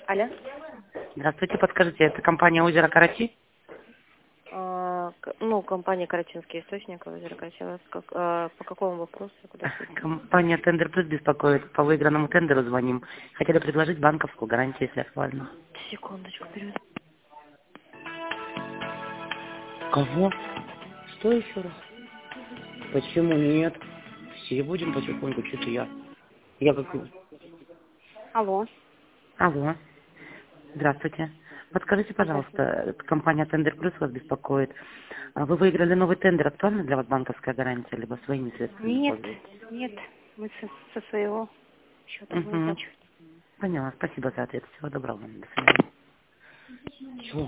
Алло. Здравствуйте, подскажите, это компания «Озеро Карачи»? Ну, компания «Карачинский источник», озеро Карачи. По какому вопросу? Куда? Компания «Тендер Плюс» беспокоит. По выигранному тендеру звоним. Хотели предложить банковскую гарантию, если актуально. Секундочку, вперед. Кого? Что еще раз? Почему нет? Все будем потихоньку, что-то я. Я как... Алло. Алло. Здравствуйте. Подскажите, пожалуйста, Здравствуйте. компания «Тендер Плюс» вас беспокоит. Вы выиграли новый тендер. Актуальна для вас банковская гарантия, либо своими средствами Нет, пользуетесь? нет, мы со своего счета Угу. выплачиваем. Поняла. Спасибо за ответ. Всего доброго вам. До свидания. Чего?